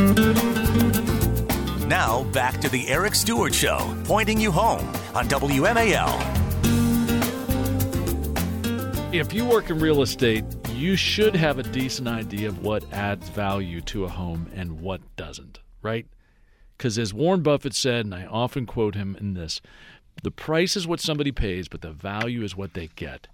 Now, back to the Eric Stewart Show, pointing you home on WMAL. If you work in real estate, you should have a decent idea of what adds value to a home and what doesn't, right? Because as Warren Buffett said, and I often quote him in this, the price is what somebody pays, but the value is what they get.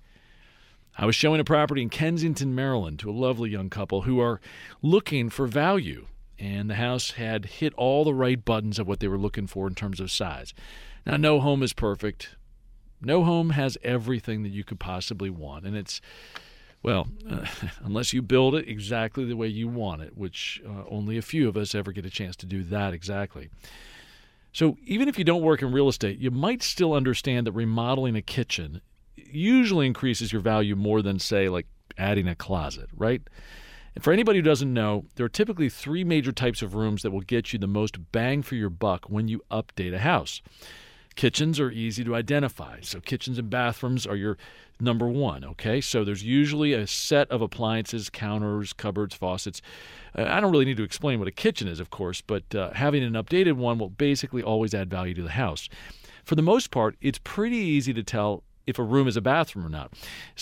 I was showing a property in Kensington, Maryland, to a lovely young couple who are looking for value, and the house had hit all the right buttons of what they were looking for in terms of size. Now, no home is perfect. No home has everything that you could possibly want, and it's, unless you build it exactly the way you want it, which only a few of us ever get a chance to do that exactly. So even if you don't work in real estate, you might still understand that remodeling a kitchen usually increases your value more than, say, like adding a closet, right? And for anybody who doesn't know, there are typically three major types of rooms that will get you the most bang for your buck when you update a house. Kitchens are easy to identify. So kitchens and bathrooms are your number one, okay? So there's usually a set of appliances, counters, cupboards, faucets. I don't really need to explain what a kitchen is, of course, but having an updated one will basically always add value to the house. For the most part, it's pretty easy to tell if a room is a bathroom or not.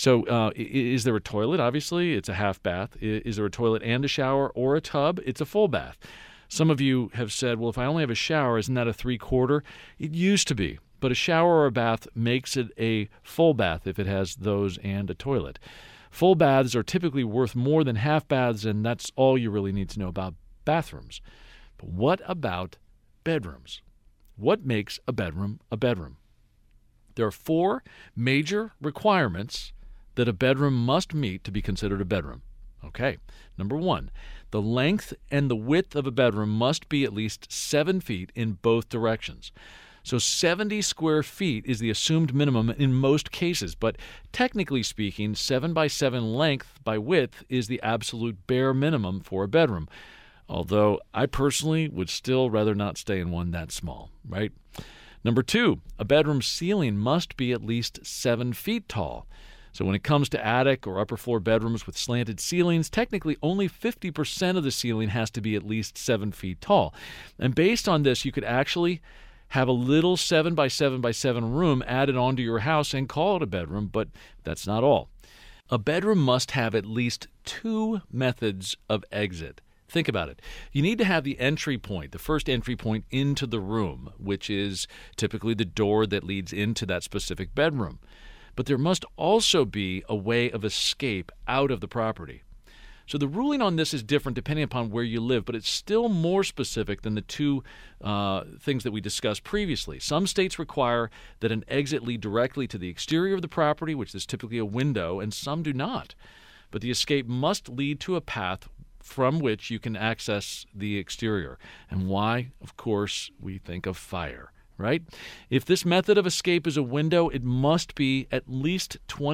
So is there a toilet? Obviously, it's a half bath. Is there a toilet and a shower or a tub? It's a full bath. Some of you have said, well, if I only have a shower, isn't that a 3/4? It used to be, but a shower or a bath makes it a full bath if it has those and a toilet. Full baths are typically worth more than half baths, and that's all you really need to know about bathrooms. But what about bedrooms? What makes a bedroom a bedroom? There are four major requirements that a bedroom must meet to be considered a bedroom. Okay, number one, the length and the width of a bedroom must be at least 7 feet in both directions. So 70 square feet is the assumed minimum in most cases, but technically speaking, 7 by 7 length by width is the absolute bare minimum for a bedroom. Although I personally would still rather not stay in one that small, right? Number two, a bedroom ceiling must be at least 7 feet tall. So when it comes to attic or upper floor bedrooms with slanted ceilings, technically only 50% of the ceiling has to be at least 7 feet tall. And based on this, you could actually have a little 7 by 7 by 7 room added onto your house and call it a bedroom, but that's not all. A bedroom must have at least 2 methods of exit. Think about it. You need to have the entry point, the first entry point into the room, which is typically the door that leads into that specific bedroom. But there must also be a way of escape out of the property. So the ruling on this is different depending upon where you live, but it's still more specific than the two things that we discussed previously. Some states require that an exit lead directly to the exterior of the property, which is typically a window, and some do not. But the escape must lead to a path from which you can access the exterior. And why? Of course, we think of fire. Right? If this method of escape is a window, it must be at least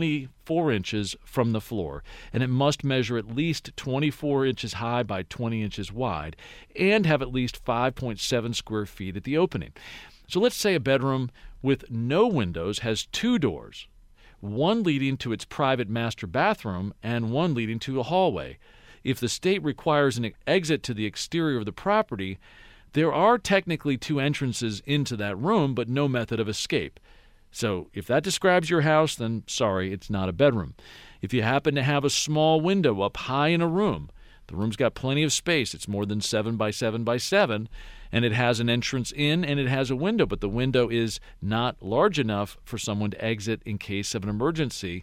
24 inches from the floor, and it must measure at least 24 inches high by 20 inches wide, and have at least 5.7 square feet at the opening. So let's say a bedroom with no windows has 2 doors, one leading to its private master bathroom and one leading to a hallway. If the state requires an exit to the exterior of the property, there are technically 2 entrances into that room, but no method of escape. So if that describes your house, then sorry, it's not a bedroom. If you happen to have a small window up high in a room, the room's got plenty of space, it's more than 7 by 7 by 7, and it has an entrance in and it has a window, but the window is not large enough for someone to exit in case of an emergency,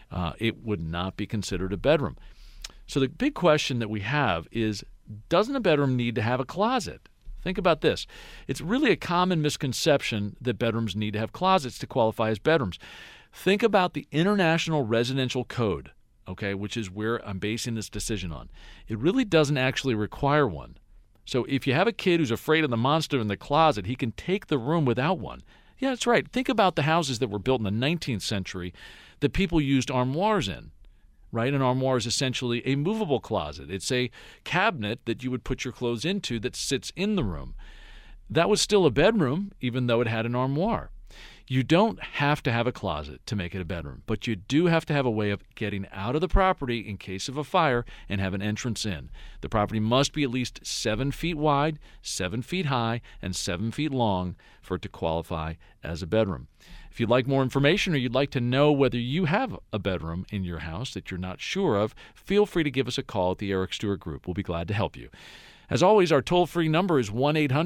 it would not be considered a bedroom. So the big question that we have is, doesn't a bedroom need to have a closet? Think about this. It's really a common misconception that bedrooms need to have closets to qualify as bedrooms. Think about the International Residential Code, okay, which is where I'm basing this decision on. It really doesn't actually require one. So if you have a kid who's afraid of the monster in the closet, he can take the room without one. Yeah, that's right. Think about the houses that were built in the 19th century that people used armoires in. Right? An armoire is essentially a movable closet. It's a cabinet that you would put your clothes into that sits in the room. That was still a bedroom, even though it had an armoire. You don't have to have a closet to make it a bedroom, but you do have to have a way of getting out of the property in case of a fire and have an entrance in. The property must be at least 7 feet wide, 7 feet high, and 7 feet long for it to qualify as a bedroom. If you'd like more information or you'd like to know whether you have a bedroom in your house that you're not sure of, feel free to give us a call at the Eric Stewart Group. We'll be glad to help you. As always, our toll-free number is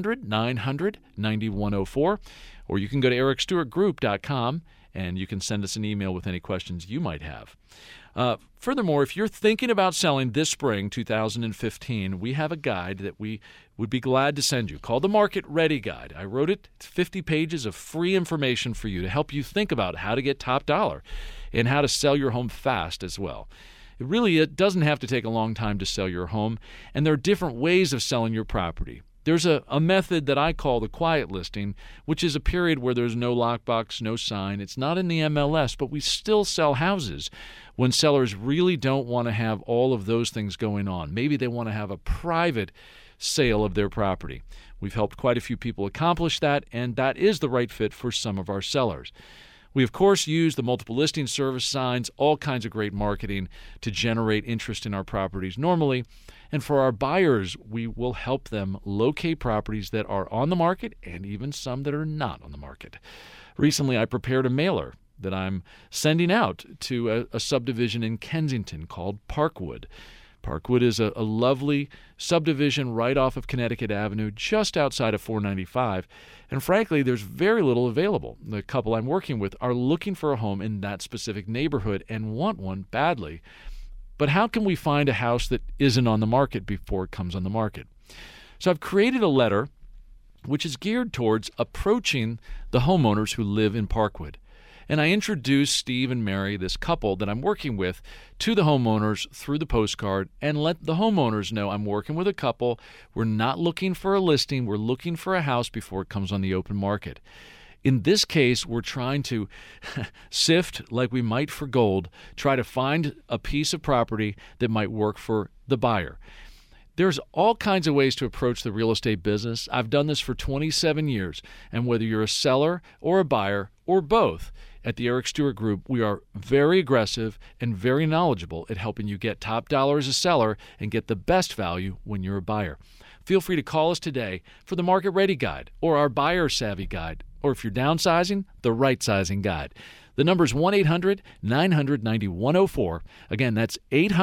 1-800-900-9104, or you can go to ericstewartgroup.com and you can send us an email with any questions you might have. Furthermore, if you're thinking about selling this spring, 2015, we have a guide that we would be glad to send you called the Market Ready Guide. I wrote it, 50 pages of free information for you to help you think about how to get top dollar and how to sell your home fast as well. It doesn't have to take a long time to sell your home, and there are different ways of selling your property. There's a method that I call the quiet listing, which is a period where there's no lockbox, no sign. It's not in the MLS, but we still sell houses when sellers really don't want to have all of those things going on. Maybe they want to have a private sale of their property. We've helped quite a few people accomplish that, and that is the right fit for some of our sellers. We, of course, use the multiple listing service signs, all kinds of great marketing to generate interest in our properties normally. And for our buyers, we will help them locate properties that are on the market and even some that are not on the market. Recently, I prepared a mailer that I'm sending out to a subdivision in Kensington called Parkwood. Parkwood is a lovely subdivision right off of Connecticut Avenue, just outside of 495. And frankly, there's very little available. The couple I'm working with are looking for a home in that specific neighborhood and want one badly. But how can we find a house that isn't on the market before it comes on the market? So I've created a letter which is geared towards approaching the homeowners who live in Parkwood. And I introduce Steve and Mary, this couple that I'm working with, to the homeowners through the postcard and let the homeowners know I'm working with a couple. We're not looking for a listing. We're looking for a house before it comes on the open market. In this case, we're trying to sift like we might for gold, try to find a piece of property that might work for the buyer. There's all kinds of ways to approach the real estate business. I've done this for 27 years, and whether you're a seller or a buyer or both, at the Eric Stewart Group, we are very aggressive and very knowledgeable at helping you get top dollar as a seller and get the best value when you're a buyer. Feel free to call us today for the Market Ready Guide or our Buyer Savvy Guide, or if you're downsizing, the Right Sizing Guide. The number is 1-800-900-9104. Again, that's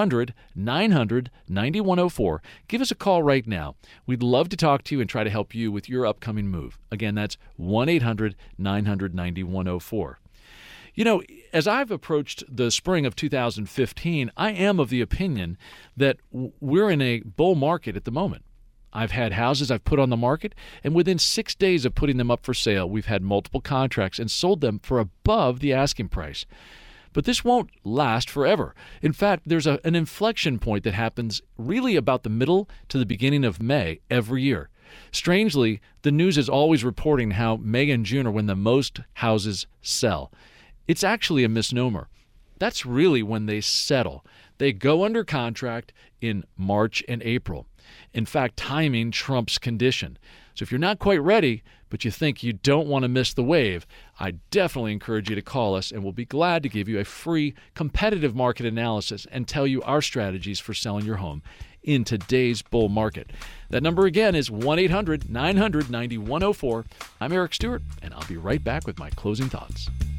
800-900-9104. Give us a call right now. We'd love to talk to you and try to help you with your upcoming move. Again, that's 1-800-900-9104. You know, as I've approached the spring of 2015, I am of the opinion that we're in a bull market at the moment. I've had houses I've put on the market, and within 6 days of putting them up for sale, we've had multiple contracts and sold them for above the asking price. But this won't last forever. In fact, there's an inflection point that happens really about the middle to the beginning of May every year. Strangely, the news is always reporting how May and June are when the most houses sell. It's actually a misnomer. That's really when they settle. They go under contract in March and April. In fact, timing trumps condition. So if you're not quite ready, but you think you don't want to miss the wave, I definitely encourage you to call us, and we'll be glad to give you a free competitive market analysis and tell you our strategies for selling your home in today's bull market. That number again is 1-800-900-9104. I'm Eric Stewart, and I'll be right back with my closing thoughts.